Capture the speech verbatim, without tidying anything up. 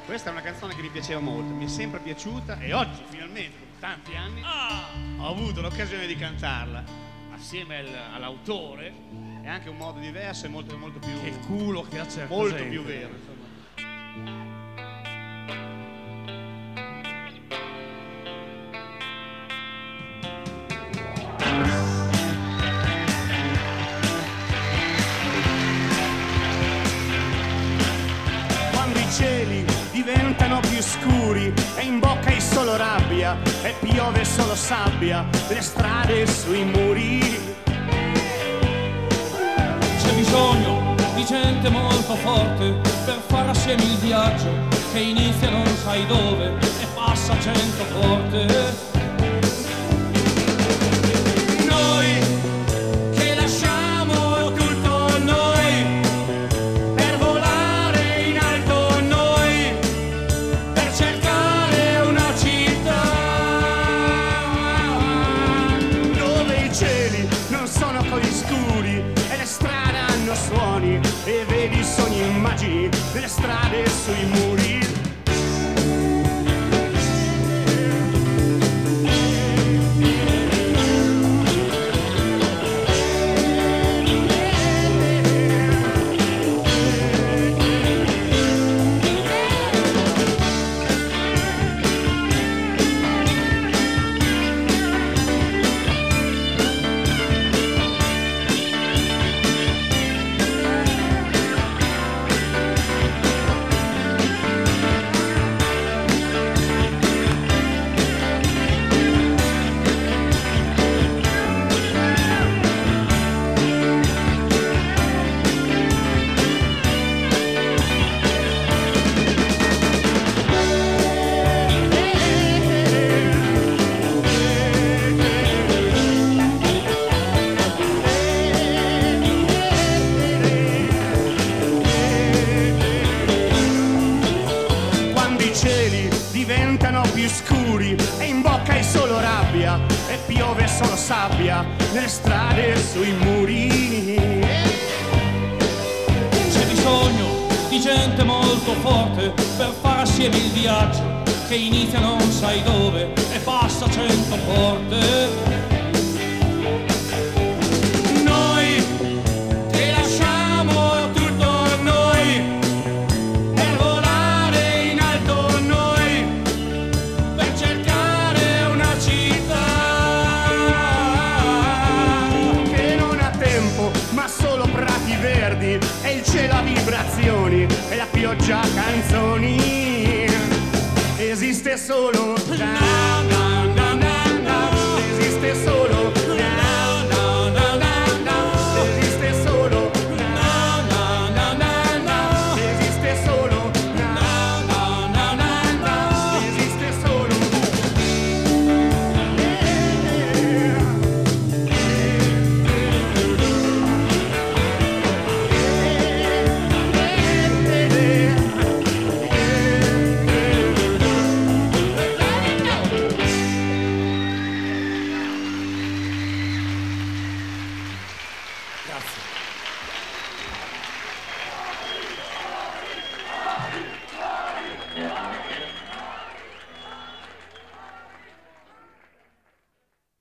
Questa è una canzone che mi piaceva molto, mi è sempre piaciuta e oggi finalmente, dopo tanti anni, Ah! ho avuto l'occasione di cantarla assieme al- all'autore. È anche un modo diverso e molto, molto più... Che culo che ha certa molto gente. più vero, insomma. Quando i cieli diventano più scuri e in bocca hai solo rabbia e piove solo sabbia, le strade sui muri. C'è bisogno di gente molto forte per fare assieme il viaggio che inizia non sai dove e passa cento volte. Noi che lasciamo tutto noi per volare in alto noi, per cercare una città Dove i cieli non sono così scuri e le strade hanno suoni e vedi sogni e immagini delle strade sui muri. Quando i cieli diventano più scuri e in bocca hai solo rabbia e piove solo sabbia nelle strade sui muri. C'è bisogno di gente molto forte per fare assieme il viaggio che inizia non sai dove e passa cento porte. Noi che lasciamo tutto noi per volare in alto noi, per cercare una città Che non ha tempo ma solo prati verdi e il cielo a vibrazioni e la pioggia a canzoni. Esiste solo